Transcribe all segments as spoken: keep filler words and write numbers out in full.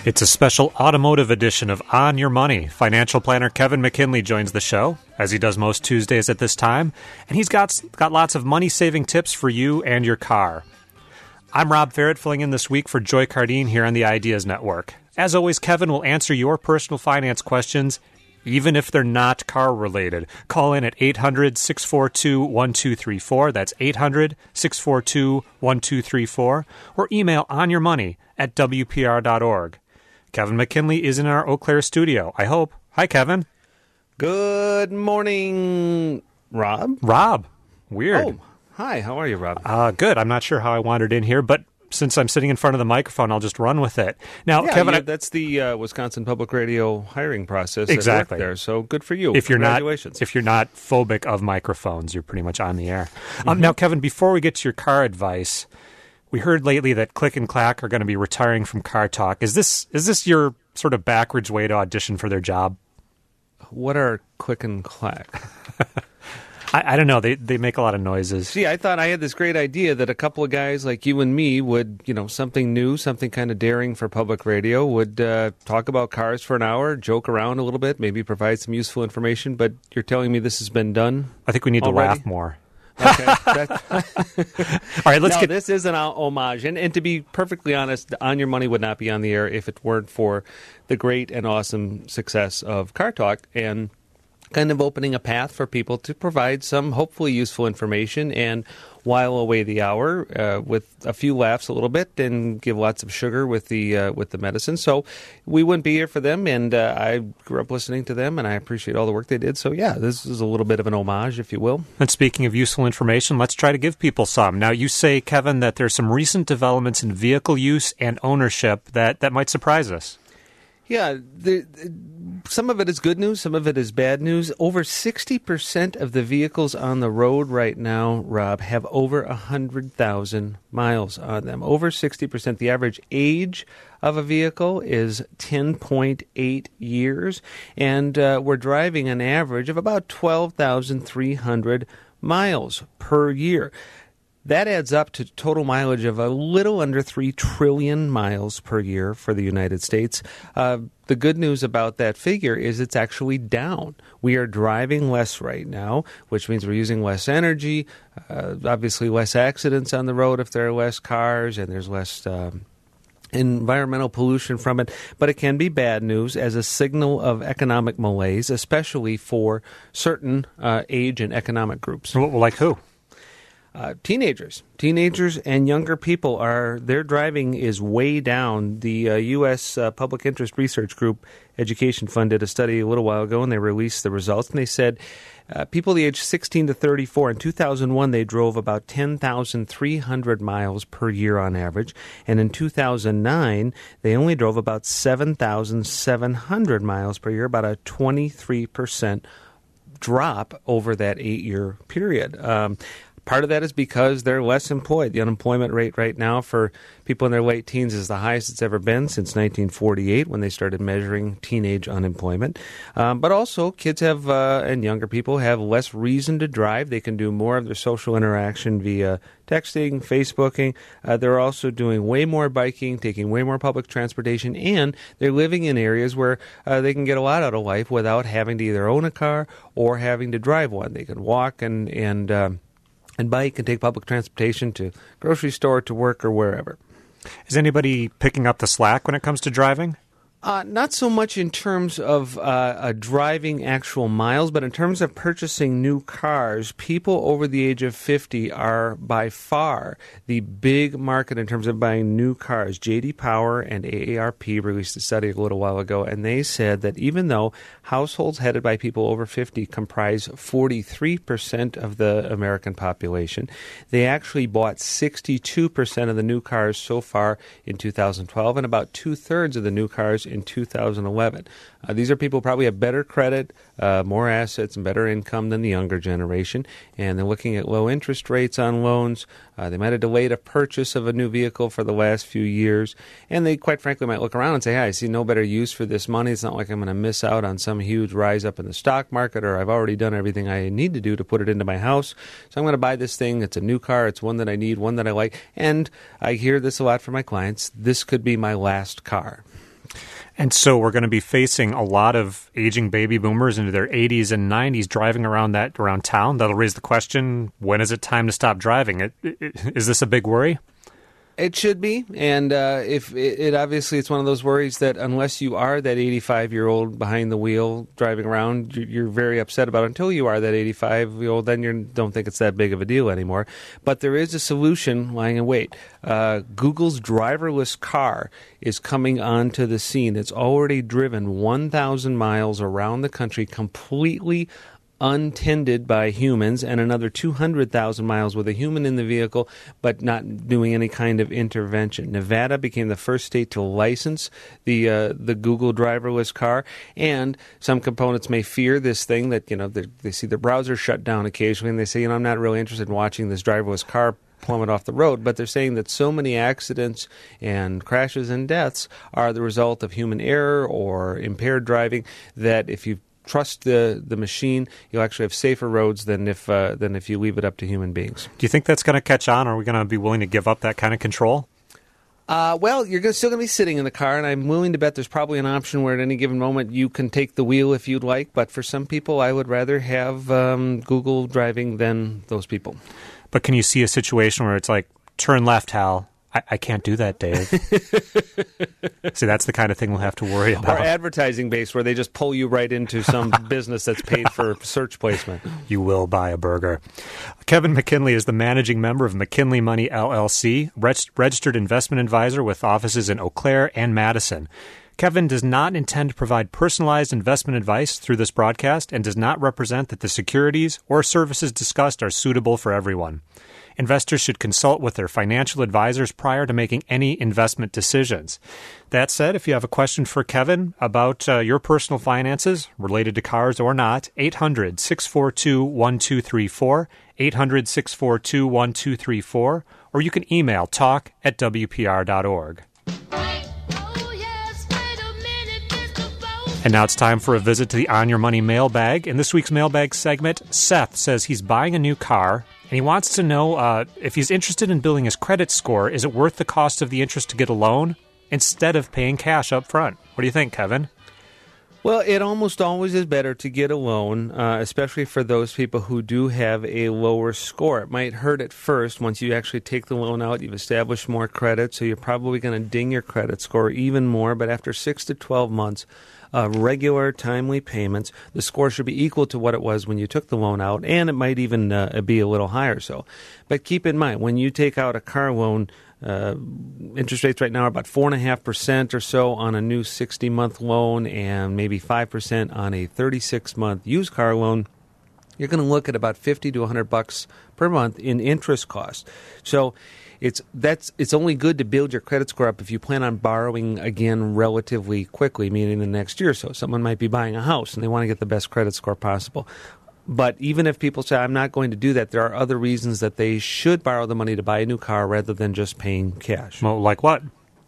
It's a special automotive edition of On Your Money. Financial planner Kevin McKinley joins the show, as he does most Tuesdays at this time, and he's got, got lots of money-saving tips for you and your car. I'm Rob Ferret, filling in this week for Joy Cardine here on the Ideas Network. As always, Kevin will answer your personal finance questions, even if they're not car-related. Call in at eight hundred, six four two, one two three four. That's eight hundred, six four two, one two three four. Or email onyourmoney at w p r dot org. Kevin McKinley is in our Eau Claire studio, I hope. Hi, Kevin. Good morning, Rob. Rob. Weird. Oh, hi. How are you, Rob? Uh, good. I'm not sure how I wandered in here, but since I'm sitting in front of the microphone, I'll just run with it. Now, yeah, Kevin, yeah, I, that's the uh, Wisconsin Public Radio hiring process. Exactly. There, so good for you. If you're not, Congratulations. if you're not phobic of microphones, you're pretty much on the air. Mm-hmm. Um, now, Kevin, before we get to your car advice, we heard lately that Click and Clack are going to be retiring from Car Talk. Is this is this your sort of backwards way to audition for their job? What are Click and Clack? I, I don't know. They they make a lot of noises. See, I thought I had this great idea that a couple of guys like you and me would, you know, something new, something kind of daring for public radio, would uh, talk about cars for an hour, joke around a little bit, maybe provide some useful information. But you're telling me this has been done? I think we need already? to laugh more. Okay. That, All right, let's no, get... this is an homage. And, and to be perfectly honest, On Your Money would not be on the air if it weren't for the great and awesome success of Car Talk and kind of opening a path for people to provide some hopefully useful information and while away the hour uh, with a few laughs a little bit and give lots of sugar with the uh, with the medicine. So we wouldn't be here for them, and uh, I grew up listening to them, and I appreciate all the work they did. So yeah, this is a little bit of an homage, if you will. And speaking of useful information, let's try to give people some. Now, you say, Kevin, that there's some recent developments in vehicle use and ownership that, that might surprise us. Yeah, the, the, some of it is good news, some of it is bad news. Over sixty percent of the vehicles on the road right now, Rob, have over one hundred thousand miles on them. Over sixty percent. The average age of a vehicle is ten point eight years, and uh, we're driving an average of about twelve thousand three hundred miles per year. That adds up to total mileage of a little under three trillion miles per year for the United States. Uh, the good news about that figure is it's actually down. We are driving less right now, which means we're using less energy, uh, obviously less accidents on the road if there are less cars and there's less um, environmental pollution from it. But it can be bad news as a signal of economic malaise, especially for certain uh, age and economic groups. Like who? Uh, teenagers, teenagers and younger people are, their driving is way down. The uh, U S Uh, Public Interest Research Group Education Fund did a study a little while ago, and they released the results, and they said uh, people the age sixteen to thirty-four, in two thousand one, they drove about ten thousand three hundred miles per year on average, and in two thousand nine, they only drove about seven thousand seven hundred miles per year, about a twenty-three percent drop over that eight-year period. Um, Part of that is because they're less employed. The unemployment rate right now for people in their late teens is the highest it's ever been since nineteen forty-eight when they started measuring teenage unemployment. Um, but also, kids have uh, and younger people have less reason to drive. They can do more of their social interaction via texting, Facebooking. Uh, they're also doing way more biking, taking way more public transportation, and they're living in areas where uh, they can get a lot out of life without having to either own a car or having to drive one. They can walk and and um, and bike and take public transportation to grocery store, to work, or wherever. Is anybody picking up the slack when it comes to driving? Uh, not so much in terms of uh, uh, driving actual miles, but in terms of purchasing new cars, people over the age of fifty are by far the big market in terms of buying new cars. J D Power and A A R P released a study a little while ago, and they said that even though households headed by people over fifty comprise forty-three percent of the American population, they actually bought sixty-two percent of the new cars so far in two thousand twelve, and about two-thirds of the new cars in two thousand eleven. Uh, these are people who probably have better credit, uh, more assets, and better income than the younger generation, and they're looking at low interest rates on loans. Uh, they might have delayed a purchase of a new vehicle for the last few years, and they quite frankly might look around and say, hey, I see no better use for this money. It's not like I'm going to miss out on some huge rise up in the stock market, or I've already done everything I need to do to put it into my house, so I'm going to buy this thing. It's a new car. It's one that I need, one that I like, and I hear this a lot from my clients. This could be my last car. And so we're going to be facing a lot of aging baby boomers into their eighties and nineties driving around that around town. That'll raise the question, when is it time to stop driving? It, it, is this a big worry? It should be, and uh, if it, it obviously it's one of those worries that unless you are that eighty-five-year-old behind the wheel driving around, you're very upset about it. Until you are that eighty-five-year-old, then you don't think it's that big of a deal anymore. But there is a solution lying in wait. Uh, Google's driverless car is coming onto the scene. It's already driven one thousand miles around the country completely untended by humans, and another two hundred thousand miles with a human in the vehicle, but not doing any kind of intervention. Nevada became the first state to license the uh, the Google driverless car, and some components may fear this thing that, you know, they, they see their browser shut down occasionally, and they say, you know, I'm not really interested in watching this driverless car plummet off the road. But they're saying that so many accidents and crashes and deaths are the result of human error or impaired driving, that if you trust the, the machine, you'll actually have safer roads than if uh, than if you leave it up to human beings. Do you think that's going to catch on? Are we going to be willing to give up that kind of control? Uh, well, you're gonna, still going to be sitting in the car, and I'm willing to bet there's probably an option where at any given moment you can take the wheel if you'd like. But for some people, I would rather have um, Google driving than those people. But can you see a situation where it's like, turn left, Hal? I, I can't do that, Dave. See, that's the kind of thing we'll have to worry about. Or advertising based, where they just pull you right into some business that's paid for search placement. You will buy a burger. Kevin McKinley is the managing member of McKinley Money, L L C, reg- registered investment advisor with offices in Eau Claire and Madison. Kevin does not intend to provide personalized investment advice through this broadcast and does not represent that the securities or services discussed are suitable for everyone. Investors should consult with their financial advisors prior to making any investment decisions. That said, if you have a question for Kevin about uh, your personal finances, related to cars or not, eight hundred, six four two, one two three four, eight hundred, six four two, one two three four, or you can email talk at w p r dot org. And now it's time for a visit to the On Your Money mailbag. In this week's mailbag segment, Seth says he's buying a new car, and he wants to know uh, if he's interested in building his credit score, is it worth the cost of the interest to get a loan instead of paying cash up front? What do you think, Kevin? Well, it almost always is better to get a loan, uh, especially for those people who do have a lower score. It might hurt at first. Once you actually take the loan out, you've established more credit, so you're probably going to ding your credit score even more. But after six to twelve months of regular, timely payments, the score should be equal to what it was when you took the loan out, and it might even uh, be a little higher. So, but keep in mind, when you take out a car loan, Uh, interest rates right now are about four point five percent or so on a new sixty-month loan and maybe five percent on a thirty-six month used car loan. You're going to look at about fifty to one hundred bucks per month in interest costs. So it's that's it's only good to build your credit score up if you plan on borrowing again relatively quickly, meaning the next year or so. Someone might be buying a house and they want to get the best credit score possible. But even if people say, I'm not going to do that, there are other reasons that they should borrow the money to buy a new car rather than just paying cash. Well, like what?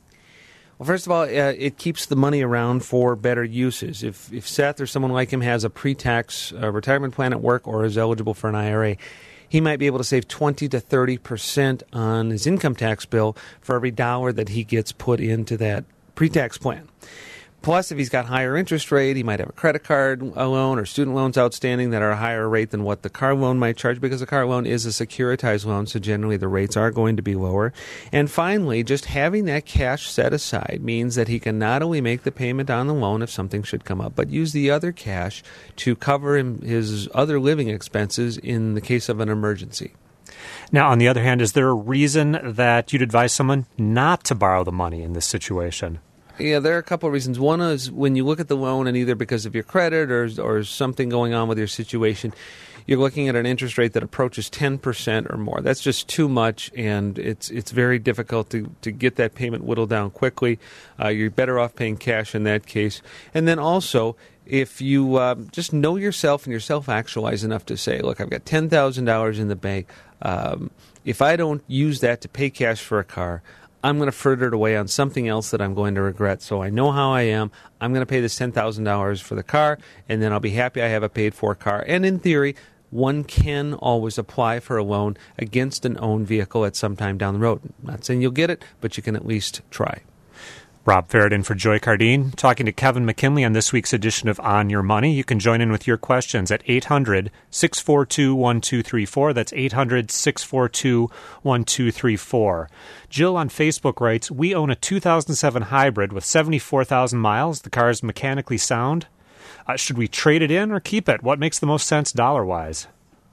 Well, first of all, uh, it keeps the money around for better uses. If if Seth or someone like him has a pre-tax uh, retirement plan at work or is eligible for an I R A, he might be able to save twenty to thirty percent on his income tax bill for every dollar that he gets put into that pre-tax plan. Plus, if he's got higher interest rate, he might have a credit card loan or student loans outstanding that are a higher rate than what the car loan might charge, because a car loan is a securitized loan, so generally the rates are going to be lower. And finally, just having that cash set aside means that he can not only make the payment on the loan if something should come up, but use the other cash to cover him, his other living expenses in the case of an emergency. Now, on the other hand, is there a reason that you'd advise someone not to borrow the money in this situation? Yeah, there are a couple of reasons. One is when you look at the loan, and either because of your credit or or something going on with your situation, you're looking at an interest rate that approaches ten percent or more. That's just too much, and it's it's very difficult to, to get that payment whittled down quickly. Uh, you're better off paying cash in that case. And then also, if you uh, just know yourself and you're self-actualized enough to say, look, I've got ten thousand dollars in the bank. Um, if I don't use that to pay cash for a car, I'm going to fritter it away on something else that I'm going to regret. So I know how I am. I'm going to pay this ten thousand dollars for the car, and then I'll be happy I have a paid-for car. And in theory, one can always apply for a loan against an owned vehicle at some time down the road. I'm not saying you'll get it, but you can at least try. Rob Ferret in for Joy Cardine, talking to Kevin McKinley on this week's edition of On Your Money. You can join in with your questions at eight hundred, six four two, one two three four. That's eight hundred, six four two, one two three four. Jill on Facebook writes, we own a two thousand seven hybrid with seventy-four thousand miles. The car is mechanically sound. Uh, should we trade it in or keep it? What makes the most sense dollar-wise?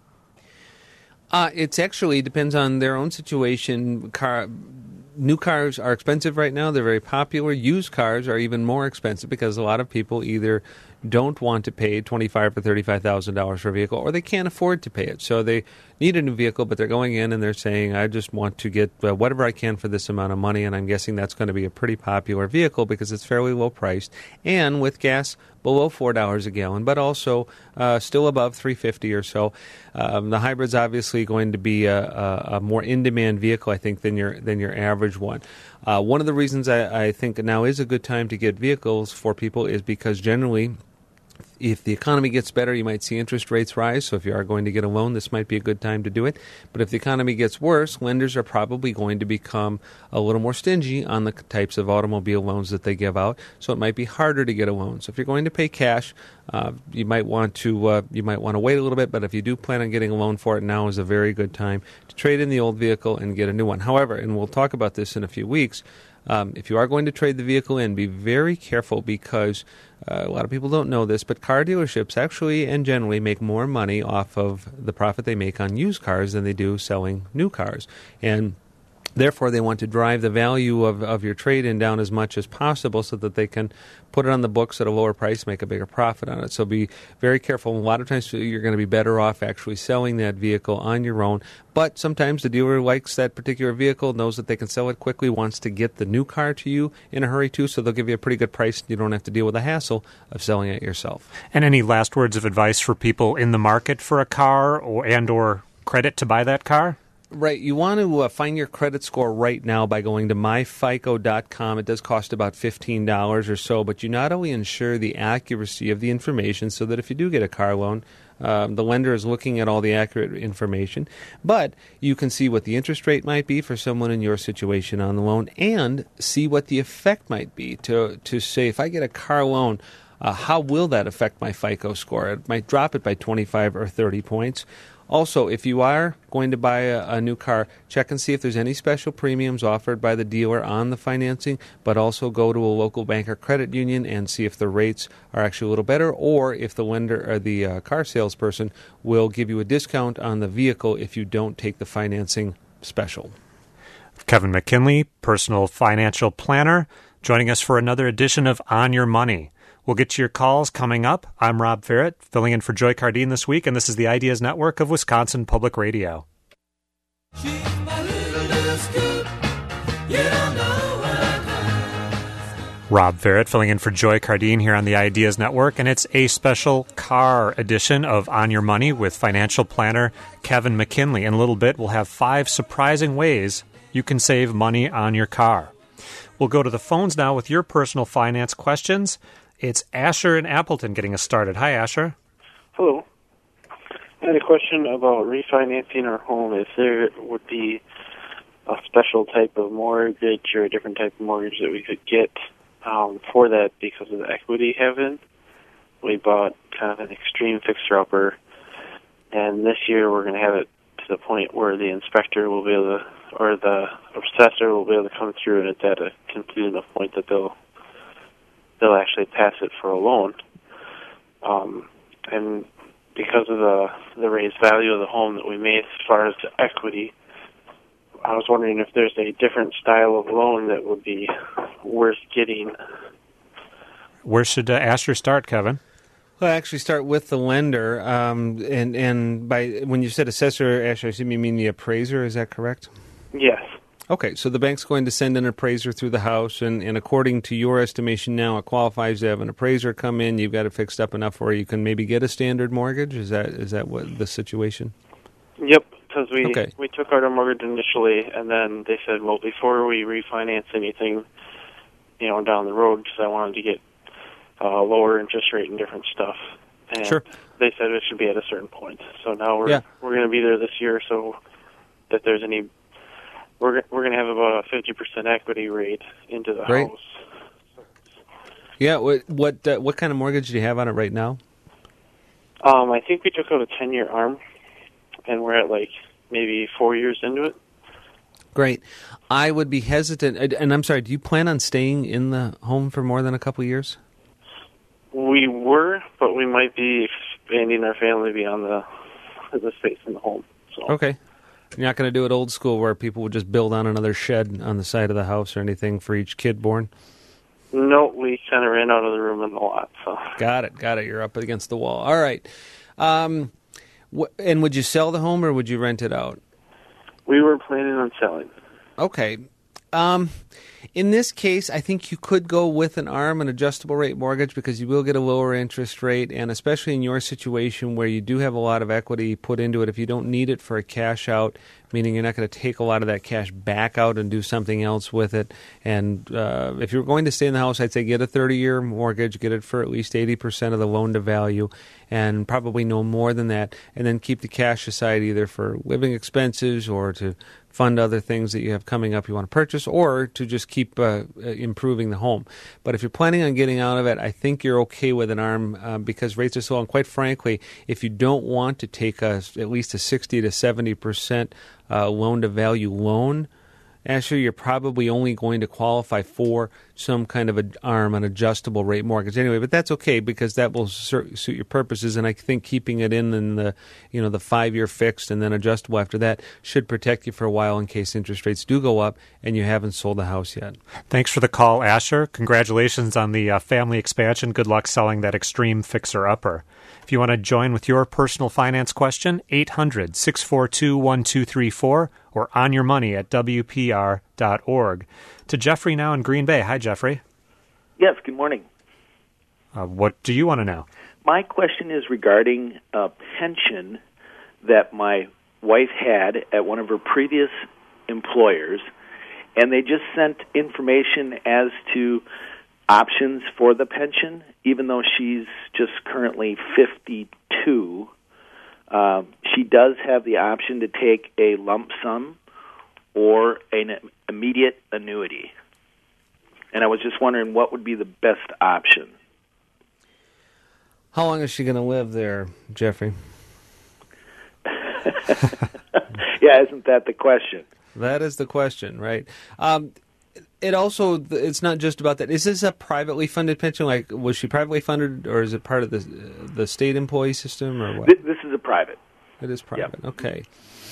Uh, it's actually depends on their own situation. Car... New cars are expensive right now. They're very popular. Used cars are even more expensive because a lot of people either don't want to pay twenty-five thousand dollars or thirty-five thousand dollars for a vehicle, or they can't afford to pay it. So they need a new vehicle, but they're going in and they're saying, I just want to get uh, whatever I can for this amount of money, and I'm guessing that's going to be a pretty popular vehicle because it's fairly low priced, and with gas below four dollars a gallon, but also uh, still above three dollars and fifty cents or so. Um, the hybrid's obviously going to be a, a, a more in-demand vehicle, I think, than your than your average one. Uh, one of the reasons I, I think now is a good time to get vehicles for people is because generally, if the economy gets better, you might see interest rates rise. So if you are going to get a loan, this might be a good time to do it. But if the economy gets worse, lenders are probably going to become a little more stingy on the types of automobile loans that they give out. So it might be harder to get a loan. So if you're going to pay cash, uh, you might want to uh, you might want to wait a little bit. But if you do plan on getting a loan for it, now is a very good time to trade in the old vehicle and get a new one. However, and we'll talk about this in a few weeks, Um, if you are going to trade the vehicle in, be very careful because uh, a lot of people don't know this, but car dealerships actually and generally make more money off of the profit they make on used cars than they do selling new cars. And therefore, they want to drive the value of, of your trade-in down as much as possible so that they can put it on the books at a lower price, make a bigger profit on it. So be very careful. A lot of times you're going to be better off actually selling that vehicle on your own. But sometimes the dealer likes that particular vehicle, knows that they can sell it quickly, wants to get the new car to you in a hurry too, so they'll give you a pretty good price. You don't have to deal with the hassle of selling it yourself. And any last words of advice for people in the market for a car or and or credit to buy that car? Right. You want to uh, find your credit score right now by going to my fico dot com. It does cost about fifteen dollars or so, but you not only ensure the accuracy of the information so that if you do get a car loan, um, the lender is looking at all the accurate information, but you can see what the interest rate might be for someone in your situation on the loan and see what the effect might be to, to say, if I get a car loan, uh, how will that affect my FICO score? It might drop it by twenty-five or thirty points. Also, if you are going to buy a, a new car, check and see if there's any special premiums offered by the dealer on the financing, but also go to a local bank or credit union and see if the rates are actually a little better or if the lender or the uh, car salesperson will give you a discount on the vehicle if you don't take the financing special. Kevin McKinley, personal financial planner, joining us for another edition of On Your Money. We'll get to your calls coming up. I'm Rob Ferret, filling in for Joy Cardine this week, and this is the Ideas Network of Wisconsin Public Radio. Rob Ferret filling in for Joy Cardine here on the Ideas Network, and it's a special car edition of On Your Money with financial planner Kevin McKinley. In a little bit, we'll have five surprising ways you can save money on your car. We'll go to the phones now with your personal finance questions. It's Asher in Appleton getting us started. Hi, Asher. Hello. I had a question about refinancing our home. If there would be a special type of mortgage or a different type of mortgage that we could get um, for that because of the equity having. We bought kind of an extreme fixer-upper, and this year we're going to have it to the point where the inspector will be able to, or the assessor will be able to come through, and it's at a conclusion enough point that they'll they'll actually pass it for a loan. Um, and because of the the raised value of the home that we made as far as the equity, I was wondering if there's a different style of loan that would be worth getting. Where should uh, Asher start, Kevin? Well, I actually start with the lender, um, and and by when you said assessor, Asher, I assume you mean the appraiser. Is that correct? Yes. Okay, so the bank's going to send an appraiser through the house, and, and according to your estimation now, it qualifies to have an appraiser come in. You've got it fixed up enough where you can maybe get a standard mortgage. Is that is that what the situation? Yep, because we okay. we took out a mortgage initially, and then they said, well, before we refinance anything, you know, down the road, because I wanted to get uh, lower interest rate and different stuff. And sure. They said it should be at a certain point. So now we're yeah. we're going to be there this year, so that there's any. We're we're going to have about a fifty percent equity rate into the Great. house. Yeah. What what, uh, what kind of mortgage do you have on it right now? Um, I think we took out a ten-year ARM, and we're at like maybe four years into it. Great. I would be hesitant, and I'm sorry, do you plan on staying in the home for more than a couple of years? We were, but we might be expanding our family beyond the the space in the home. So. Okay. You're not going to do it old school where people would just build on another shed on the side of the house or anything for each kid born? No, we kind of ran out of the room in the lot. So. Got it, got it. You're up against the wall. All right. Um, wh- and would you sell the home or would you rent it out? We were planning on selling. Okay. Um, in this case, I think you could go with an ARM, an adjustable rate mortgage, because you will get a lower interest rate, and especially in your situation where you do have a lot of equity put into it, if you don't need it for a cash out, meaning you're not going to take a lot of that cash back out and do something else with it. And uh, if you're going to stay in the house, I'd say get a thirty-year mortgage, get it for at least eighty percent of the loan-to-value, and probably no more than that, and then keep the cash aside either for living expenses or to fund other things that you have coming up you want to purchase, or to just keep uh, improving the home. But if you're planning on getting out of it, I think you're okay with an ARM uh, because rates are so low. And quite frankly, if you don't want to take a, at least a sixty to seventy percent uh, loan-to-value loan, Asher, you're probably only going to qualify for some kind of an ARM, an adjustable rate mortgage anyway. But that's okay because that will suit your purposes. And I think keeping it in in the you know the five-year fixed and then adjustable after that should protect you for a while in case interest rates do go up and you haven't sold the house yet. Thanks for the call, Asher. Congratulations on the uh, family expansion. Good luck selling that extreme fixer-upper. If you want to join with your personal finance question, eight hundred, six four two, one two three four or on your money at W P R dot org. To Jeffrey now in Green Bay. Hi, Jeffrey. Yes, good morning. Uh, what do you want to know? My question is regarding a pension that my wife had at one of her previous employers, and they just sent information as to options for the pension, even though she's just currently fifty-two. Uh, she does have the option to take a lump sum or an immediate annuity. And I was just wondering what would be the best option. How long is she going to live there, Jeffrey? Yeah, isn't that the question? That is the question, right? Um, it also, it's not just about that. Is this a privately funded pension? Like, was she privately funded, or is it part of the the state employee system, or what? This is a private. It is private. Yep. Okay.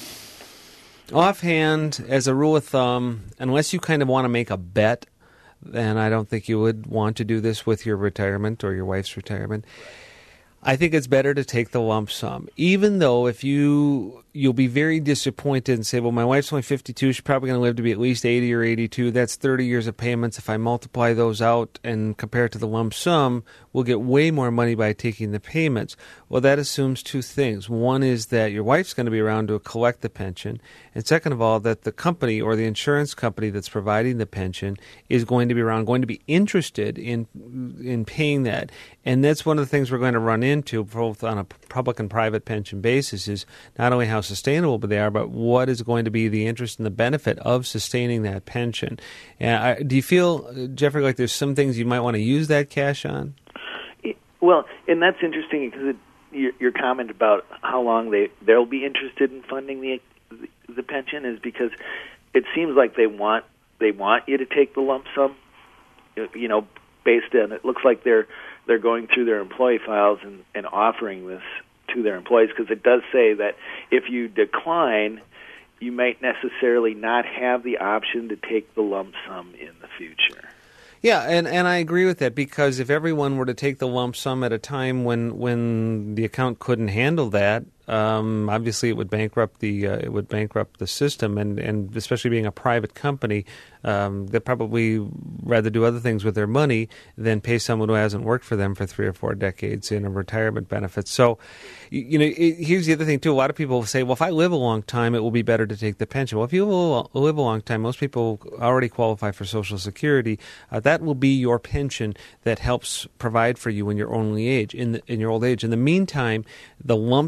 Offhand, as a rule of thumb, unless you kind of want to make a bet, then I don't think you would want to do this with your retirement or your wife's retirement. I think it's better to take the lump sum, even though if you, you'll be very disappointed and say, well, my wife's only fifty-two, she's probably going to live to be at least eighty or eighty-two. That's thirty years of payments. If I multiply those out and compare it to the lump sum, we'll get way more money by taking the payments. Well, that assumes two things. One is that your wife's going to be around to collect the pension. And second of all, that the company or the insurance company that's providing the pension is going to be around, going to be interested in in paying that. And that's one of the things we're going to run into both on a public and private pension basis is not only how sustainable they are, but what is going to be the interest and the benefit of sustaining that pension. And I, do you feel, Jeffrey, like there's some things you might want to use that cash on? Well, and that's interesting because it, your, your comment about how long they, they'll be interested in funding the the pension is because it seems like they want they want you to take the lump sum, you know, based on, it looks like they're they're going through their employee files and, and offering this to their employees, because it does say that if you decline, you might necessarily not have the option to take the lump sum in the future. Yeah, and, and I agree with that, because if everyone were to take the lump sum at a time when when the account couldn't handle that, um, obviously it would bankrupt the uh, it would bankrupt the system, and, and especially being a private company, um, they'd probably rather do other things with their money than pay someone who hasn't worked for them for three or four decades in a retirement benefit. So, you know, it, here's the other thing too. A lot of people say, well, if I live a long time, it will be better to take the pension. Well, if you live a long time, most people already qualify for Social Security. Uh, that will be your pension that helps provide for you in your only age, in the, in your old age. In the meantime, the lump sum is going to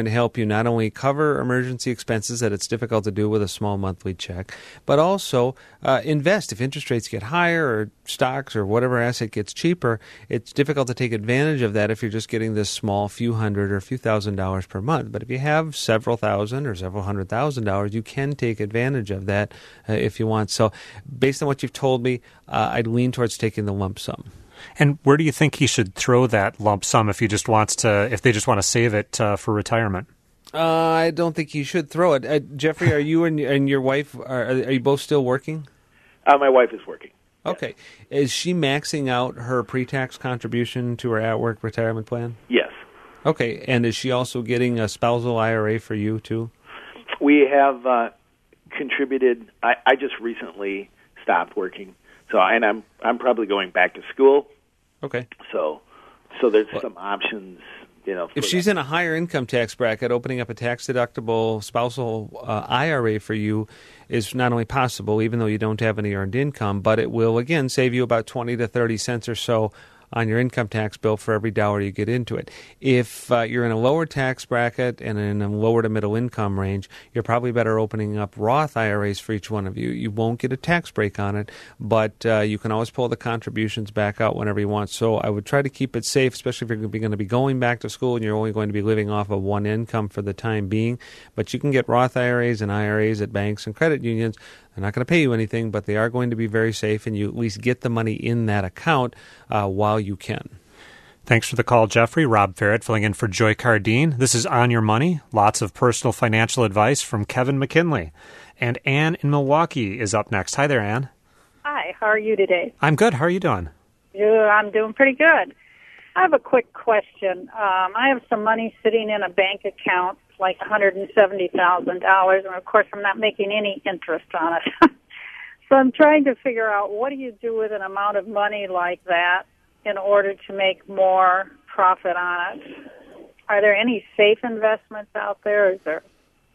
to help you not only cover emergency expenses that it's difficult to do with a small monthly check, but also uh, invest. If interest rates get higher or stocks or whatever asset gets cheaper, it's difficult to take advantage of that if you're just getting this small few hundred or a few thousand dollars per month. But if you have several thousand or several hundred thousand dollars, you can take advantage of that uh, if you want. So based on what you've told me, uh, I'd lean towards taking the lump sum. And where do you think he should throw that lump sum if he just wants to, if they just want to save it uh, for retirement? Uh, I don't think he should throw it. Uh, Jeffrey, are you and, and your wife, are, are you both still working? Uh, my wife is working. Okay. Yes. Is she maxing out her pre-tax contribution to her at-work retirement plan? Yes. Okay. And is she also getting a spousal I R A for you, too? We have uh, contributed. I, I just recently stopped working. So, and I'm I'm probably going back to school. Okay. So, so there's well, some options, you know. If she's that. in a higher income tax bracket, opening up a tax deductible spousal uh, I R A for you is not only possible, even though you don't have any earned income, but it will again save you about twenty to thirty cents or so on your income tax bill for every dollar you get into it. If uh, you're in a lower tax bracket and in a lower to middle income range, you're probably better opening up Roth I R As for each one of you. You won't get a tax break on it, but uh, you can always pull the contributions back out whenever you want. So I would try to keep it safe, especially if you're going to be going back to school and you're only going to be living off of one income for the time being. But you can get Roth I R As and I R As at banks and credit unions. They're not going to pay you anything, but they are going to be very safe, and you at least get the money in that account uh, while you can. Thanks for the call, Jeffrey. Rob Farrett filling in for Joy Cardine. This is On Your Money. Lots of personal financial advice from Kevin McKinley. And Ann in Milwaukee is up next. Hi there, Ann. Hi, how are you today? I'm good. How are you doing? Yeah, I'm doing pretty good. I have a quick question. Um, I have some money sitting in a bank account, like one hundred seventy thousand dollars, and of course I'm not making any interest on it. So I'm trying to figure out, what do you do with an amount of money like that in order to make more profit on it? Are there any safe investments out there? Is there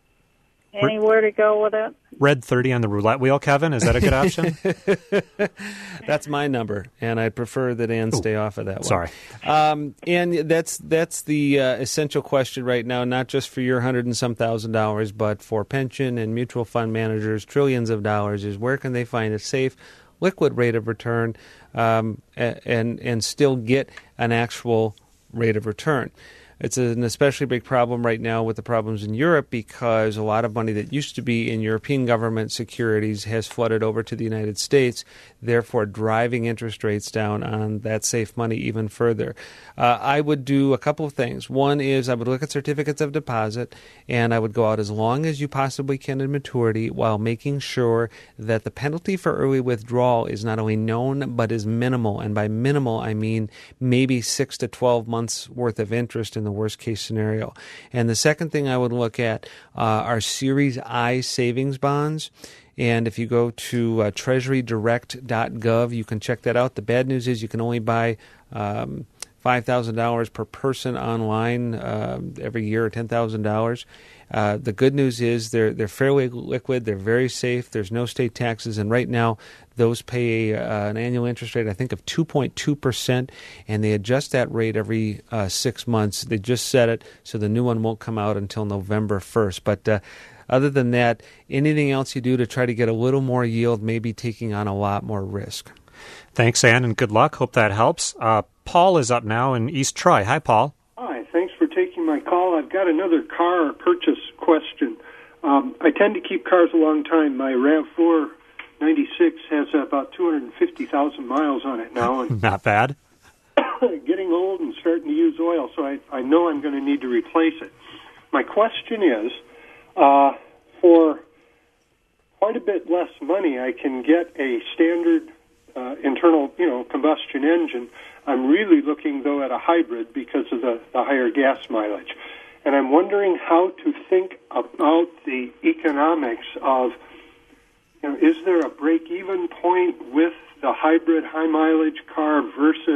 anywhere to go with it? Red thirty on the roulette wheel, Kevin. Is that a good option? That's my number, and I prefer that Ann stay Ooh, off of that one. Sorry. Um, and that's that's the uh, essential question right now, not just for your hundred and some thousand dollars, but for pension and mutual fund managers, trillions of dollars, is where can they find a safe, liquid rate of return um, and, and still get an actual rate of return. It's an especially big problem right now with the problems in Europe, because a lot of money that used to be in European government securities has flooded over to the United States, therefore driving interest rates down on that safe money even further. Uh, I would do a couple of things. One is I would look at certificates of deposit, and I would go out as long as you possibly can in maturity while making sure that the penalty for early withdrawal is not only known but is minimal. And by minimal, I mean maybe six to twelve months worth of interest in the worst case scenario. And the second thing I would look at uh, are Series I savings bonds. And if you go to uh, treasury direct dot gov, you can check that out. The bad news is you can only buy um, five thousand dollars per person online uh, every year, or ten thousand dollars. Uh, the good news is they're they're fairly liquid. They're very safe. There's no state taxes, and right now those pay uh, an annual interest rate, I think, of two point two percent, and they adjust that rate every uh, six months. They just set it so the new one won't come out until November first. But uh, other than that, anything else you do to try to get a little more yield may be taking on a lot more risk. Thanks, Ann, and good luck. Hope that helps. Uh, Paul is up now in East Troy. Hi, Paul. Hi, thanks for taking my call. I've got another car purchase question. Um, I tend to keep cars a long time. My RAV four ninety-six has about two hundred fifty thousand miles on it now. And not bad. Getting old and starting to use oil, so I, I know I'm going to need to replace it. My question is, uh, for quite a bit less money, I can get a standard uh, internal, you know, combustion engine. I'm really looking, though, at a hybrid because of the, the higher gas mileage. And I'm wondering how to think about the economics of, you know, is there a break-even point with the hybrid high-mileage car versus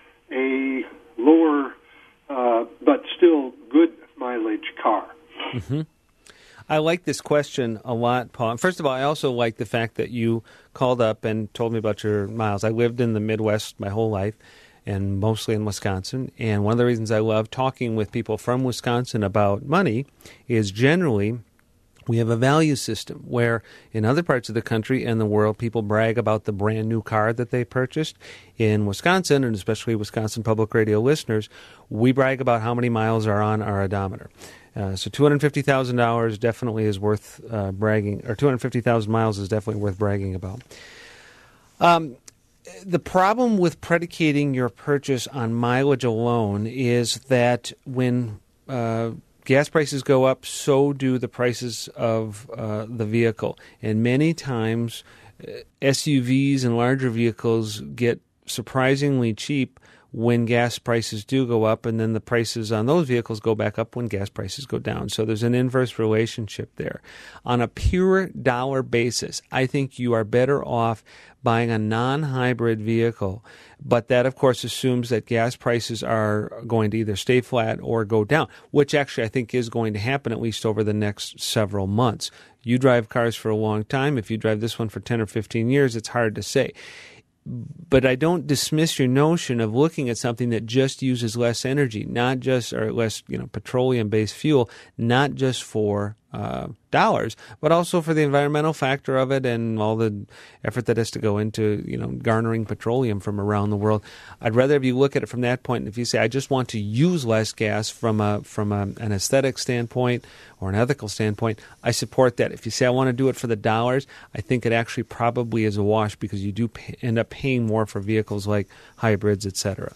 a lower uh, but still good mileage car? Mm-hmm. I like this question a lot, Paul. First of all, I also like the fact that you called up and told me about your miles. I lived in the Midwest my whole life, and mostly in Wisconsin. And one of the reasons I love talking with people from Wisconsin about money is generally we have a value system where in other parts of the country and the world, people brag about the brand new car that they purchased. In Wisconsin, and especially Wisconsin Public Radio listeners, we brag about how many miles are on our odometer. Uh, so two hundred fifty thousand dollars definitely is worth uh, bragging, or two hundred fifty thousand miles is definitely worth bragging about. Um, the problem with predicating your purchase on mileage alone is that when uh, gas prices go up, so do the prices of uh, the vehicle. And many times, uh, S U Vs and larger vehicles get surprisingly cheap when gas prices do go up, and then the prices on those vehicles go back up when gas prices go down. So there's an inverse relationship there. On a pure dollar basis, I think you are better off buying a non-hybrid vehicle, but that, of course, assumes that gas prices are going to either stay flat or go down, which actually I think is going to happen at least over the next several months. You drive cars for a long time. If you drive this one for ten or fifteen years, it's hard to say. But I don't dismiss your notion of looking at something that just uses less energy, not just, or less, you know, petroleum-based fuel, not just for uh, dollars, but also for the environmental factor of it and all the effort that has to go into, you know, garnering petroleum from around the world. I'd rather if you look at it from that point, if you say, I just want to use less gas from a from a, an aesthetic standpoint or an ethical standpoint, I support that. If you say, I want to do it for the dollars, I think it actually probably is a wash because you do pay, end up paying more for vehicles like hybrids, et cetera.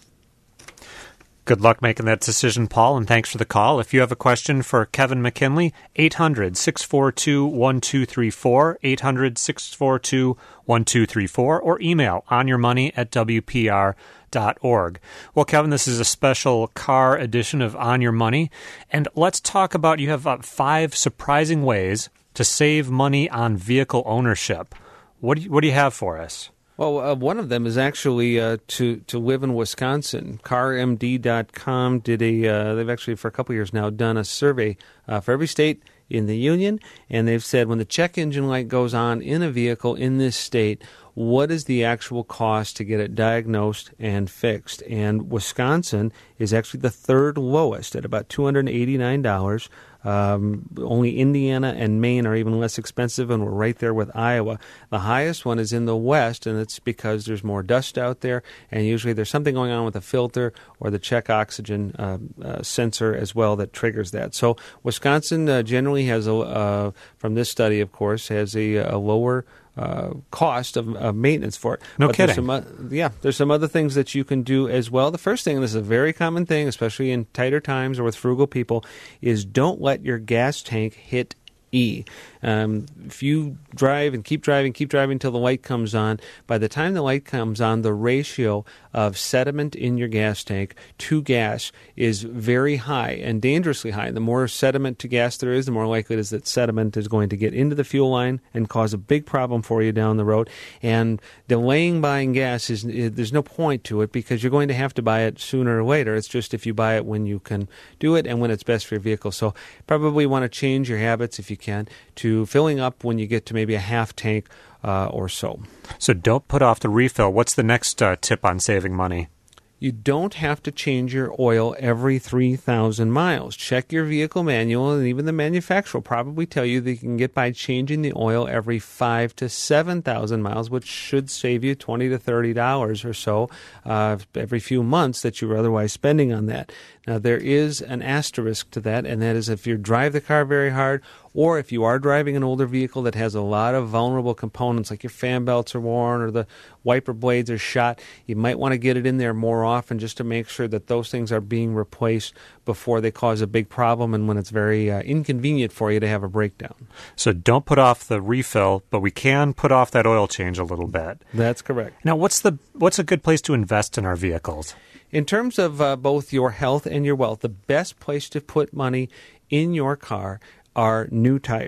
Good luck making that decision, Paul, and thanks for the call. If you have a question for Kevin McKinley, eight hundred, six four two, one two three four, eight hundred, six four two, one two three four, or email onyourmoney at w p r dot org. Well, Kevin, this is a special car edition of On Your Money, and let's talk about, you have uh, five surprising ways to save money on vehicle ownership. What do you, what do you have for us? Well, uh, one of them is actually uh, to to live in Wisconsin. car m d dot com did a, uh, they've actually for a couple of years now done a survey uh, for every state in the union, and they've said when the check engine light goes on in a vehicle in this state, what is the actual cost to get it diagnosed and fixed? And Wisconsin is actually the third lowest at about two hundred eighty-nine dollars. Um, only Indiana and Maine are even less expensive, and we're right there with Iowa. The highest one is in the West, and it's because there's more dust out there, and usually there's something going on with the filter or the check oxygen uh, uh, sensor as well that triggers that. So Wisconsin uh, generally has, a, uh, from this study, of course, has a, a lower Uh, cost of, of maintenance for it. No but kidding. There's some, uh, yeah, there's some other things that you can do as well. The first thing, and this is a very common thing, especially in tighter times or with frugal people, is don't let your gas tank hit E. Um, if you drive and keep driving, keep driving until the light comes on, by the time the light comes on, the ratio of sediment in your gas tank to gas is very high and dangerously high. The more sediment to gas there is, the more likely it is that sediment is going to get into the fuel line and cause a big problem for you down the road. And delaying buying gas, is, is there's no point to it because you're going to have to buy it sooner or later. It's just if you buy it when you can do it and when it's best for your vehicle. So probably want to change your habits if you can to filling up when you get to maybe a half tank uh, or so. So don't put off the refill. What's the next uh, tip on saving money? You don't have to change your oil every three thousand miles. Check your vehicle manual, and even the manufacturer will probably tell you that you can get by changing the oil every five to seven thousand miles, which should save you twenty to thirty dollars or so uh, every few months that you're otherwise spending on that. Now, there is an asterisk to that, and that is if you drive the car very hard, or if you are driving an older vehicle that has a lot of vulnerable components, like your fan belts are worn or the wiper blades are shot, you might want to get it in there more often just to make sure that those things are being replaced before they cause a big problem and when it's very uh, inconvenient for you to have a breakdown. So don't put off the refill, but we can put off that oil change a little bit. That's correct. Now, what's the what's a good place to invest in our vehicles? In terms of uh, both your health and your wealth, the best place to put money in your car are new tires.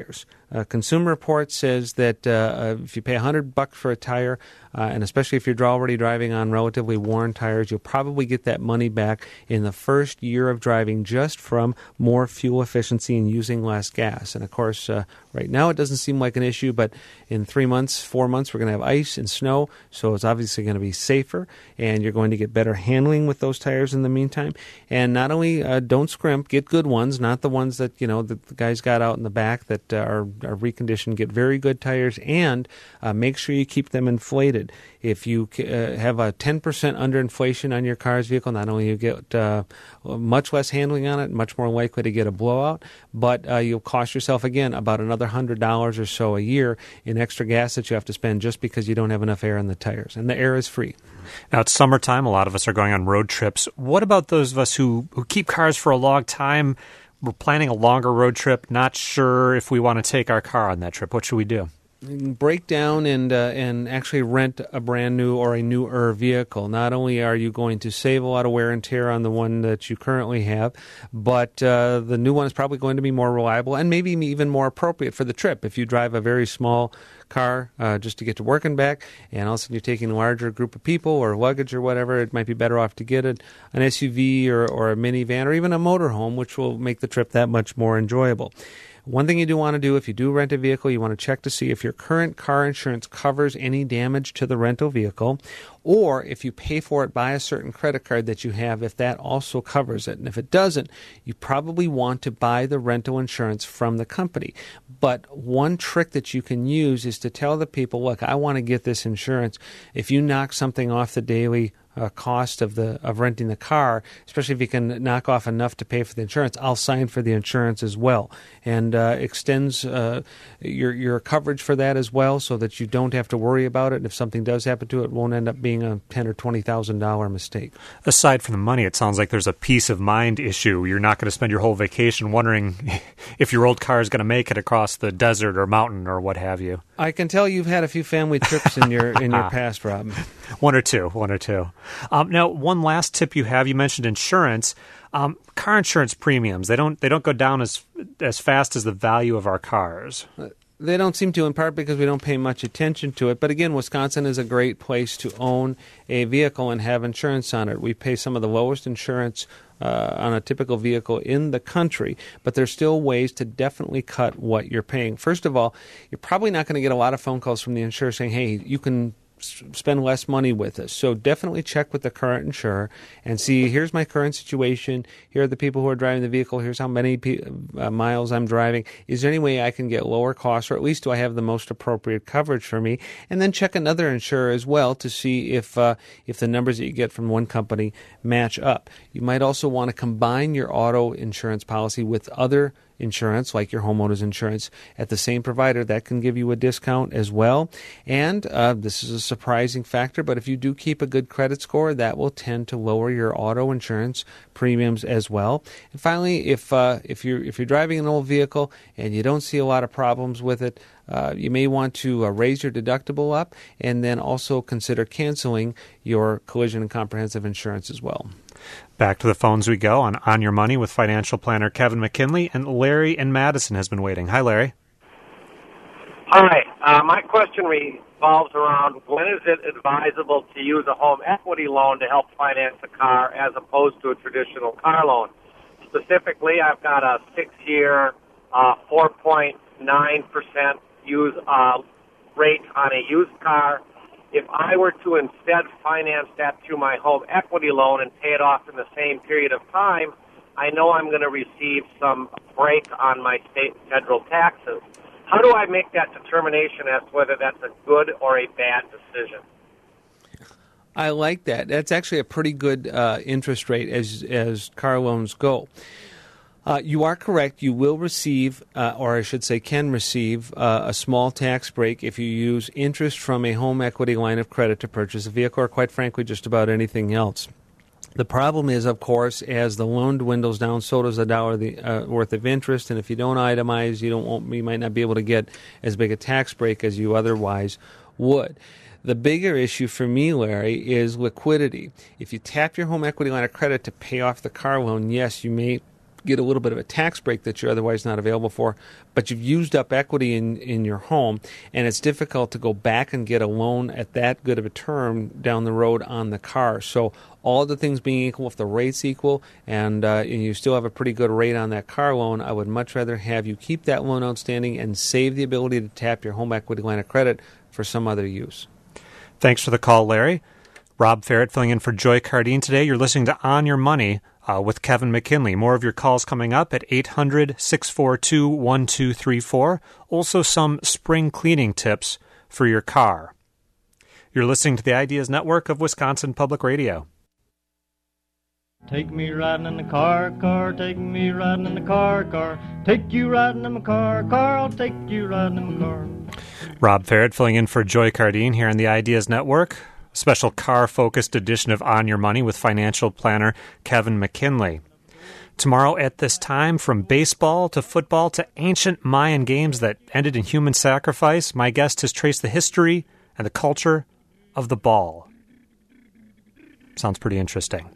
Uh, Consumer Report says that uh, if you pay one hundred bucks for a tire, uh, and especially if you're already driving on relatively worn tires, you'll probably get that money back in the first year of driving just from more fuel efficiency and using less gas. And, of course, uh, right now it doesn't seem like an issue, but in three months, four months, we're going to have ice and snow, so it's obviously going to be safer, and you're going to get better handling with those tires in the meantime. And not only uh, don't scrimp, get good ones, not the ones that, you know, the, the guys got out in the back that uh, are, are reconditioned. Get very good tires, and uh, make sure you keep them inflated. If you uh, have a ten percent underinflation on your car's vehicle, not only you get uh, much less handling on it, much more likely to get a blowout, but uh, you'll cost yourself, again, about another one hundred dollars or so a year in extra gas that you have to spend just because you don't have enough air in the tires. And the air is free. Now, it's summertime. A lot of us are going on road trips. What about those of us who, who keep cars for a long time? We're planning a longer road trip, not sure if we want to take our car on that trip. What should we do? Break down and uh, and actually rent a brand new or a newer vehicle. Not only are you going to save a lot of wear and tear on the one that you currently have, but uh, the new one is probably going to be more reliable and maybe even more appropriate for the trip. If you drive a very small car uh, just to get to work and back, and all of a sudden you're taking a larger group of people or luggage or whatever, it might be better off to get a, an S U V or, or a minivan or even a motorhome, which will make the trip that much more enjoyable. One thing you do want to do, if you do rent a vehicle, you want to check to see if your current car insurance covers any damage to the rental vehicle, or if you pay for it by a certain credit card that you have, if that also covers it. And if it doesn't, you probably want to buy the rental insurance from the company. But one trick that you can use is to tell the people, look, I want to get this insurance. If you knock something off the daily Uh, cost of the of renting the car, especially if you can knock off enough to pay for the insurance, I'll sign for the insurance as well, and uh, extends uh, your your coverage for that as well, so that you don't have to worry about it. And if something does happen to it, it won't end up being a ten or twenty thousand dollar mistake. Aside from the money, it sounds like there's a peace of mind issue. You're not going to spend your whole vacation wondering if your old car is going to make it across the desert or mountain or what have you. I can tell you've had a few family trips in your in your past, Rob. One or two, one or two. Um, now, one last tip you have. You mentioned insurance. Um, car insurance premiums, they don't they don't go down as as fast as the value of our cars. They don't seem to, in part because we don't pay much attention to it. But again, Wisconsin is a great place to own a vehicle and have insurance on it. We pay some of the lowest insurance uh, on a typical vehicle in the country, but there's still ways to definitely cut what you're paying. First of all, you're probably not going to get a lot of phone calls from the insurer saying, hey, you can spend less money with us. So definitely check with the current insurer and see, here's my current situation, here are the people who are driving the vehicle, here's how many pe- uh, miles I'm driving. Is there any way I can get lower costs, or at least do I have the most appropriate coverage for me? And then check another insurer as well to see if uh, if the numbers that you get from one company match up. You might also want to combine your auto insurance policy with other insurance, like your homeowner's insurance, at the same provider. That can give you a discount as well. And uh, this is a surprising factor, but if you do keep a good credit score, that will tend to lower your auto insurance premiums as well. And finally, if uh, if you're if you're driving an old vehicle and you don't see a lot of problems with it, uh, you may want to uh, raise your deductible up, and then also consider canceling your collision and comprehensive insurance as well. Back to the phones we go on On Your Money with financial planner Kevin McKinley, and Larry in Madison has been waiting. Hi, Larry. Hi. Uh, my question revolves around when is it advisable to use a home equity loan to help finance a car as opposed to a traditional car loan? Specifically, I've got a six-year, uh, four point nine percent use uh, rate on a used car. If I were to instead finance that through my home equity loan and pay it off in the same period of time, I know I'm going to receive some break on my state and federal taxes. How do I make that determination as to whether that's a good or a bad decision? I like that. That's actually a pretty good uh, interest rate as as car loans go. Uh, you are correct. You will receive, uh, or I should say can receive, uh, a small tax break if you use interest from a home equity line of credit to purchase a vehicle, or quite frankly, just about anything else. The problem is, of course, as the loan dwindles down, so does the dollar the, uh, worth of interest. And if you don't itemize, you don't you might not be able to get as big a tax break as you otherwise would. The bigger issue for me, Larry, is liquidity. If you tap your home equity line of credit to pay off the car loan, yes, you may get a little bit of a tax break that you're otherwise not available for, but you've used up equity in, in your home, and it's difficult to go back and get a loan at that good of a term down the road on the car. So all the things being equal, if the rate's equal and, uh, and you still have a pretty good rate on that car loan, I would much rather have you keep that loan outstanding and save the ability to tap your home equity line of credit for some other use. Thanks for the call, Larry. Rob Ferret filling in for Joy Cardine today. You're listening to On Your Money uh, with Kevin McKinley. More of your calls coming up at eight hundred, six four two, one two three four. Also some spring cleaning tips for your car. You're listening to the Ideas Network of Wisconsin Public Radio. Take me riding in the car, car, take me riding in the car, car. Take you riding in my car, car, I'll take you riding in my car. Rob Ferret filling in for Joy Cardine here on the Ideas Network. Special car-focused edition of On Your Money with financial planner Kevin McKinley. Tomorrow at this time, from baseball to football to ancient Mayan games that ended in human sacrifice, my guest has traced the history and the culture of the ball. Sounds pretty interesting.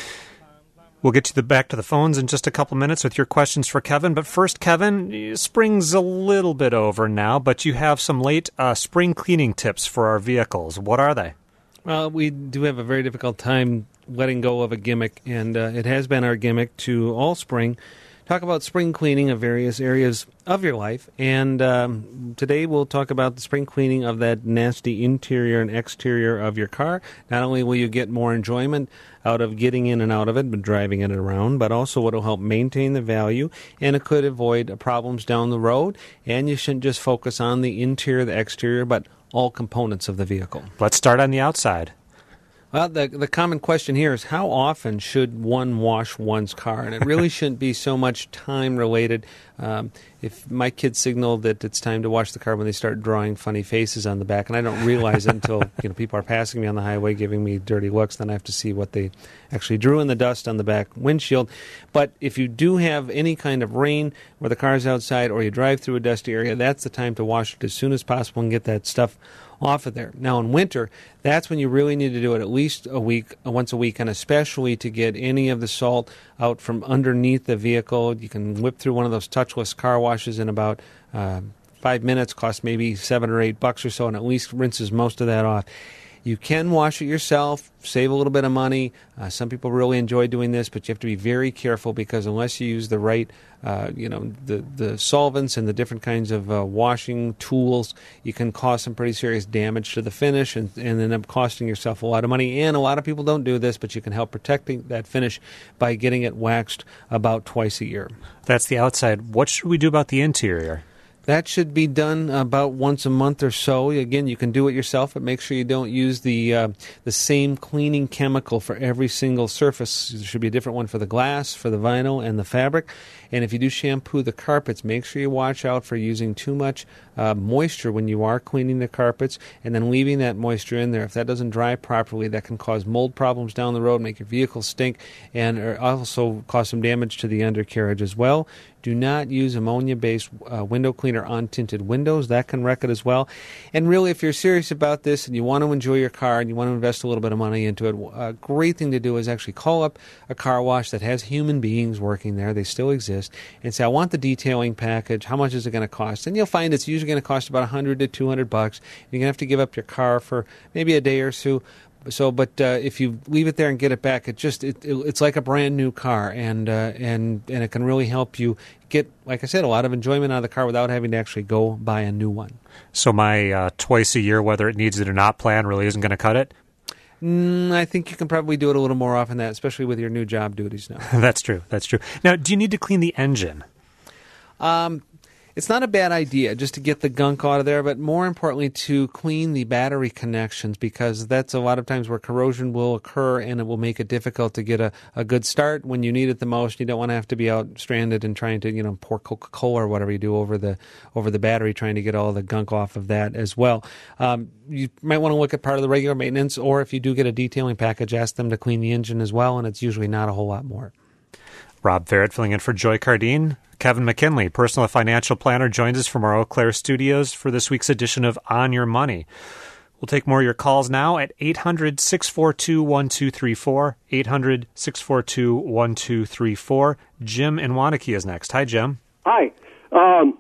We'll get to the back to the phones in just a couple minutes with your questions for Kevin. But first, Kevin, spring's a little bit over now, but you have some late uh, spring cleaning tips for our vehicles. What are they? Well, we do have a very difficult time letting go of a gimmick, and uh, it has been our gimmick to all spring talk about spring cleaning of various areas of your life. And um, today we'll talk about the spring cleaning of that nasty interior and exterior of your car. Not only will you get more enjoyment out of getting in and out of it, but driving it around, but also it'll help maintain the value, and it could avoid problems down the road. And you shouldn't just focus on the interior, the exterior, but all components of the vehicle. Let's start on the outside. Well, the the common question here is how often should one wash one's car? And it really shouldn't be so much time related. Um, if my kids signal that it's time to wash the car when they start drawing funny faces on the back, and I don't realize it until you know people are passing me on the highway giving me dirty looks, then I have to see what they actually drew in the dust on the back windshield. But if you do have any kind of rain where the car's outside or you drive through a dusty area, that's the time to wash it as soon as possible and get that stuff off of there. Now in winter, that's when you really need to do it at least a week, once a week, and especially to get any of the salt out from underneath the vehicle. You can whip through one of those touchless car washes in about uh, five minutes, costs maybe seven or eight bucks or so, and at least rinses most of that off. You can wash it yourself, save a little bit of money. Uh, some people really enjoy doing this, but you have to be very careful because unless you use the right, uh, you know, the, the solvents and the different kinds of uh, washing tools, you can cause some pretty serious damage to the finish and, and end up costing yourself a lot of money. And a lot of people don't do this, but you can help protecting that finish by getting it waxed about twice a year. That's the outside. What should we do about the interior? That should be done about once a month or so. Again, you can do it yourself, but make sure you don't use the uh, the same cleaning chemical for every single surface. There should be a different one for the glass, for the vinyl, and the fabric. And if you do shampoo the carpets, make sure you watch out for using too much uh, moisture when you are cleaning the carpets and then leaving that moisture in there. If that doesn't dry properly, that can cause mold problems down the road, make your vehicle stink, and also cause some damage to the undercarriage as well. Do not use ammonia-based uh, window cleaner on tinted windows. That can wreck it as well. And really, if you're serious about this and you want to enjoy your car and you want to invest a little bit of money into it, a great thing to do is actually call up a car wash that has human beings working there. They still exist. And say, I want the detailing package. How much is it going to cost? And you'll find it's usually going to cost about one hundred to two hundred bucks. You're going to have to give up your car for maybe a day or so. So, but uh, if you leave it there and get it back, it just it, it, it's like a brand new car, and uh, and and it can really help you get, like I said, a lot of enjoyment out of the car without having to actually go buy a new one. So my uh, twice a year, whether it needs it or not, plan really isn't going to cut it? Mm, I think you can probably do it a little more often than that, especially with your new job duties now. That's true. That's true. Now, do you need to clean the engine? Um. It's not a bad idea just to get the gunk out of there, but more importantly to clean the battery connections, because that's a lot of times where corrosion will occur and it will make it difficult to get a, a good start when you need it the most. You don't want to have to be out stranded and trying to, you know, pour Coca-Cola or whatever you do over the over the battery, trying to get all the gunk off of that as well. Um, you might want to look at part of the regular maintenance, or if you do get a detailing package, ask them to clean the engine as well, and it's usually not a whole lot more. Rob Ferret filling in for Joy Cardine. Kevin McKinley, personal financial planner, joins us from our Eau Claire studios for this week's edition of On Your Money. We'll take more of your calls now at eight hundred, six four two, one two three four, eight hundred, six four two, one two three four. Jim in Wanakee is next. Hi, Jim. Hi. Um,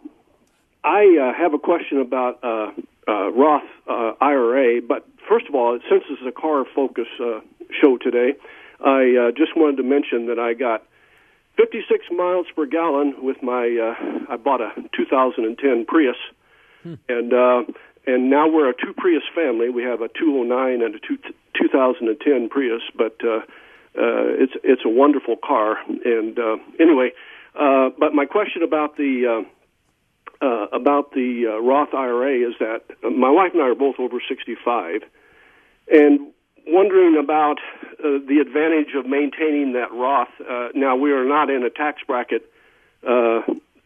I uh, have a question about uh, uh, Roth uh, I R A, but first of all, since this is a car focus uh, show today, I uh, just wanted to mention that I got fifty-six miles per gallon with my, uh, I bought a two thousand ten Prius, hmm. and uh, and now we're a two Prius family. We have a two oh nine and a two, two thousand ten Prius, but uh, uh, it's it's a wonderful car. And uh, anyway, uh, but my question about the uh, uh, about the uh, Roth I R A is that uh, my wife and I are both over sixty-five, and wondering about uh, the advantage of maintaining that Roth. Uh, now, we are not in a tax bracket uh,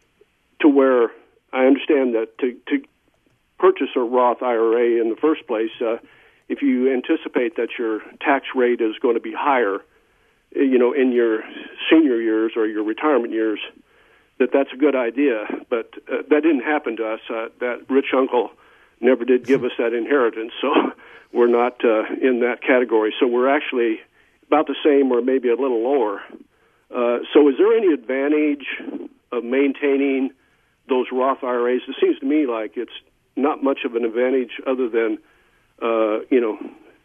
to where I understand that to, to purchase a Roth I R A in the first place, uh, if you anticipate that your tax rate is going to be higher, you know, in your senior years or your retirement years, that that's a good idea. But uh, that didn't happen to us. Uh, that rich uncle never did give us that inheritance, so we're not uh, in that category. So we're actually about the same or maybe a little lower. Uh, so is there any advantage of maintaining those Roth I R As? It seems to me like it's not much of an advantage other than, uh, you know,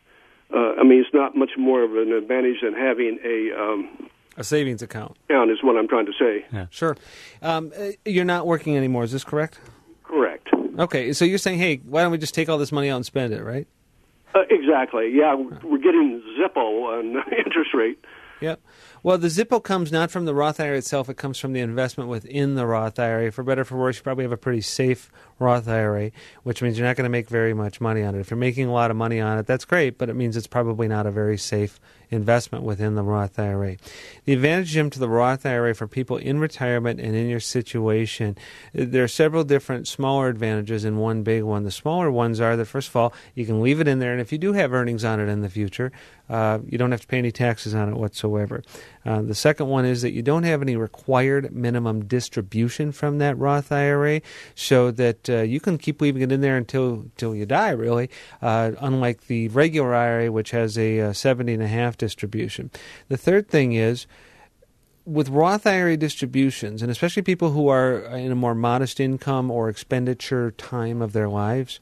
uh, I mean, it's not much more of an advantage than having a... Um, a savings account. Account is what I'm trying to say. Yeah, sure. Um, you're not working anymore, is this correct? Correct. Okay, so you're saying, hey, why don't we just take all this money out and spend it, right? Uh, exactly. Yeah, we're getting Zippo on interest rate. Yep. Well, the Zippo comes not from the Roth I R A itself. It comes from the investment within the Roth I R A. For better or for worse, you probably have a pretty safe Roth I R A, which means you're not going to make very much money on it. If you're making a lot of money on it, that's great, but it means it's probably not a very safe investment within the Roth I R A. The advantage, Jim, to the Roth I R A for people in retirement and in your situation, there are several different smaller advantages and one big one. The smaller ones are that, first of all, you can leave it in there, and if you do have earnings on it in the future, uh, you don't have to pay any taxes on it whatsoever. Uh, the second one is that you don't have any required minimum distribution from that Roth I R A, so that uh, you can keep leaving it in there until until you die, really, uh, unlike the regular I R A, which has a uh, seventy and a half distribution. The third thing is, with Roth I R A distributions, and especially people who are in a more modest income or expenditure time of their lives,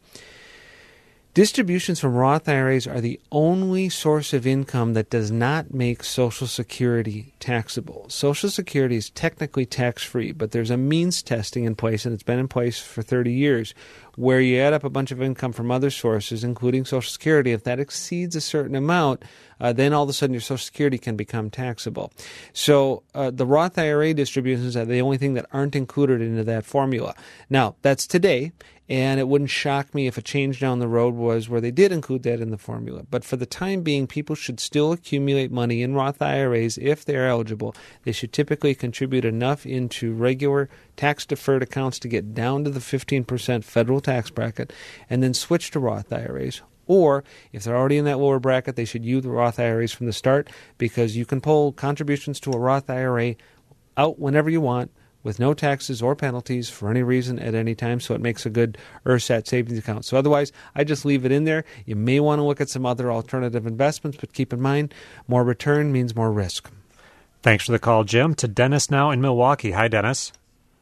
distributions from Roth I R As are the only source of income that does not make Social Security taxable. Social Security is technically tax-free, but there's a means testing in place, and it's been in place for thirty years, where you add up a bunch of income from other sources, including Social Security. If that exceeds a certain amount, uh, then all of a sudden your Social Security can become taxable. So uh, the Roth I R A distributions are the only thing that aren't included into that formula. Now, that's today, and it wouldn't shock me if a change down the road was where they did include that in the formula. But for the time being, people should still accumulate money in Roth I R As if they're eligible. They should typically contribute enough into regular tax-deferred accounts to get down to the fifteen percent federal tax bracket, and then switch to Roth I R As. Or, if they're already in that lower bracket, they should use the Roth I R As from the start, because you can pull contributions to a Roth I R A out whenever you want, with no taxes or penalties for any reason at any time, so it makes a good E R S A T savings account. So otherwise, I just leave it in there. You may want to look at some other alternative investments, but keep in mind, more return means more risk. Thanks for the call, Jim. To Dennis now in Milwaukee. Hi, Dennis.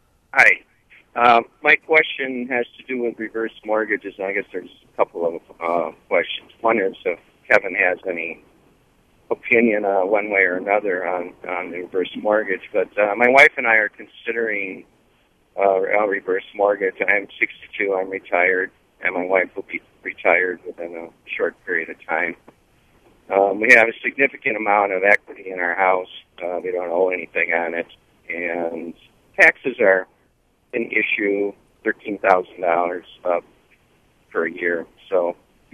Hi. Uh, my question has to do with reverse mortgages, and I guess there's a couple of uh, questions. One is if Kevin has any opinion uh, one way or another on, on the reverse mortgage. But uh, my wife and I are considering uh, a reverse mortgage. I'm sixty-two, I'm retired, and my wife will be retired within a short period of time. Um, we have a significant amount of equity in our house. Uh, we don't owe anything on it, and taxes are an issue, thirteen thousand dollars uh, per year. So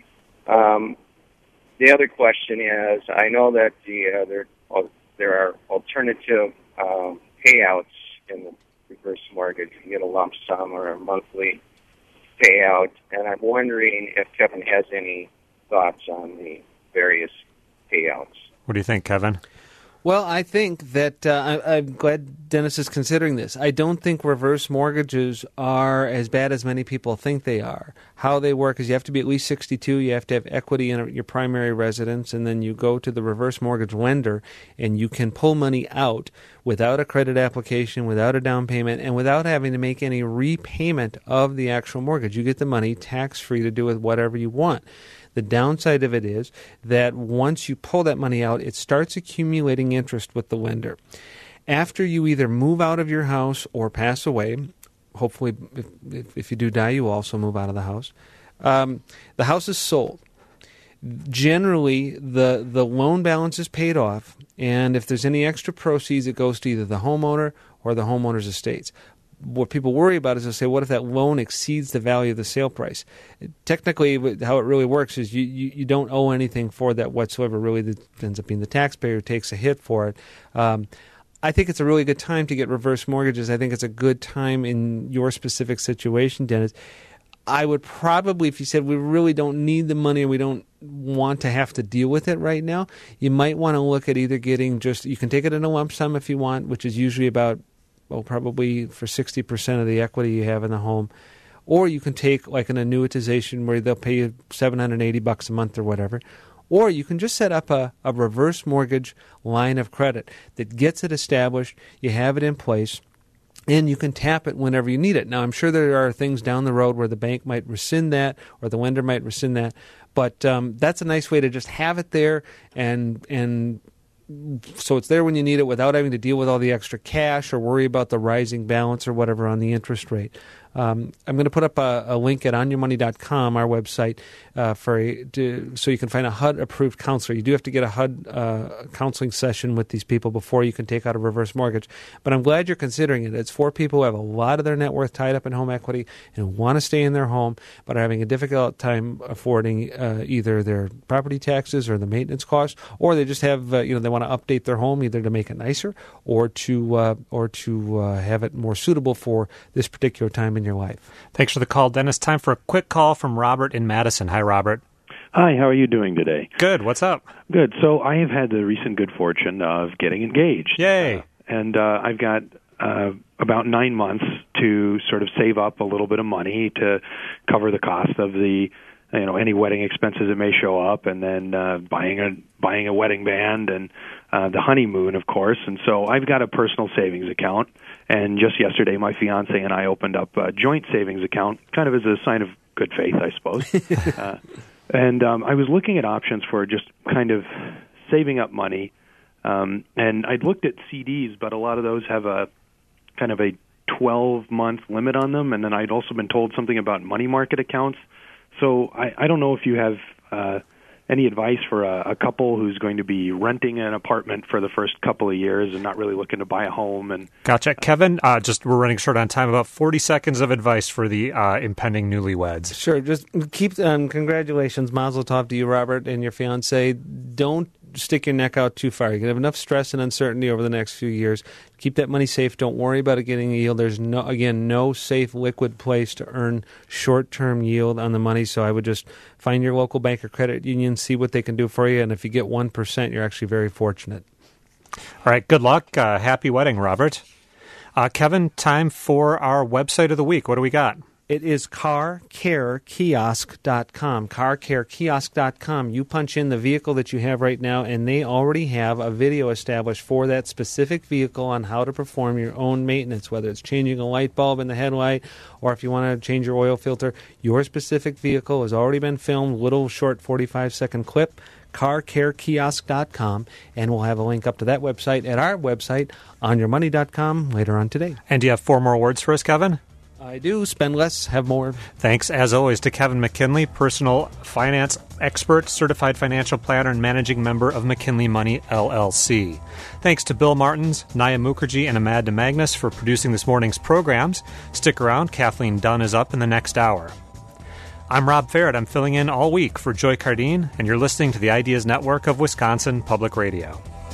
um, the other question is, I know that the uh, there, uh, there are alternative um, payouts in the reverse mortgage. You get a lump sum or a monthly payout, and I'm wondering if Kevin has any thoughts on the various payouts. What do you think, Kevin? Well, I think that uh, I, I'm glad Dennis is considering this. I don't think reverse mortgages are as bad as many people think they are. How they work is you have to be at least sixty-two, you have to have equity in your primary residence, and then you go to the reverse mortgage lender, and you can pull money out without a credit application, without a down payment, and without having to make any repayment of the actual mortgage. You get the money tax-free to do with whatever you want. The downside of it is that once you pull that money out, it starts accumulating interest with the lender. After you either move out of your house or pass away, hopefully if, if, if you do die, you also move out of the house, um, the house is sold. Generally, the, the loan balance is paid off, and if there's any extra proceeds, it goes to either the homeowner or the homeowner's estates. What people worry about is they'll say, what if that loan exceeds the value of the sale price? Technically, how it really works is you, you, you don't owe anything for that whatsoever. Really, it ends up being the taxpayer who takes a hit for it. Um, I think it's a really good time to get reverse mortgages. I think it's a good time in your specific situation, Dennis. I would probably, if you said we really don't need the money or we don't want to have to deal with it right now, you might want to look at either getting just, you can take it in a lump sum if you want, which is usually about well, probably for sixty percent of the equity you have in the home. Or you can take like an annuitization where they'll pay you seven hundred eighty bucks a month or whatever. Or you can just set up a, a reverse mortgage line of credit that gets it established, you have it in place, and you can tap it whenever you need it. Now, I'm sure there are things down the road where the bank might rescind that or the lender might rescind that, but um, that's a nice way to just have it there and and so it's there when you need it without having to deal with all the extra cash or worry about the rising balance or whatever on the interest rate. Um, I'm going to put up a, a link at on your money dot com, our website, uh, for a, to, so you can find a H U D-approved counselor. You do have to get a H U D uh, counseling session with these people before you can take out a reverse mortgage. But I'm glad you're considering it. It's for people who have a lot of their net worth tied up in home equity and want to stay in their home but are having a difficult time affording uh, either their property taxes or the maintenance costs, or they just have, uh, you know, they want to update their home either to make it nicer or to uh, or to uh, have it more suitable for this particular time in your life. Thanks for the call, Dennis. Time for a quick call from Robert in Madison. Hi, Robert. Hi, how are you doing today? Good. What's up? Good. So I have had the recent good fortune of getting engaged. Yay. Uh, and uh, I've got uh, about nine months to sort of save up a little bit of money to cover the cost of the, you know, any wedding expenses that may show up, and then uh, buying a buying a wedding band and uh, the honeymoon, of course. And so I've got a personal savings account. And just yesterday, my fiance and I opened up a joint savings account, kind of as a sign of good faith, I suppose. uh, and um, I was looking at options for just kind of saving up money. Um, and I'd looked at C Ds, but a lot of those have a kind of a twelve-month limit on them. And then I'd also been told something about money market accounts. So I, I don't know if you have uh, any advice for a, a couple who's going to be renting an apartment for the first couple of years and not really looking to buy a home. And Gotcha. Kevin, uh, just we're running short on time. About forty seconds of advice for the uh, impending newlyweds. Sure. Just keep, um, congratulations, mazel tov to you, Robert, and your fiance. Don't stick your neck out too far. You're going to have enough stress and uncertainty over the next few years. Keep that money safe. Don't worry about it getting a yield. There's, no again, no safe liquid place to earn short-term yield on the money, so I would just find your local bank or credit union, see what they can do for you, and if you get one percent, you're actually very fortunate. All right, good luck. Uh, happy wedding, Robert. Uh, Kevin, time for our website of the week. What do we got? It is car care kiosk dot com, car care kiosk dot com. You punch in the vehicle that you have right now, and they already have a video established for that specific vehicle on how to perform your own maintenance, whether it's changing a light bulb in the headlight or if you want to change your oil filter. Your specific vehicle has already been filmed, little short forty-five second clip, car care kiosk dot com, and we'll have a link up to that website at our website, on your money dot com, later on today. And do you have four more words for us, Kevin? I do. Spend less, have more. Thanks, as always, to Kevin McKinley, personal finance expert, certified financial planner, and managing member of McKinley Money, L L C. Thanks to Bill Martins, Naya Mukherjee, and Ahmad DeMagnus for producing this morning's programs. Stick around. Kathleen Dunn is up in the next hour. I'm Rob Farrett. I'm filling in all week for Joy Cardine, and you're listening to the Ideas Network of Wisconsin Public Radio.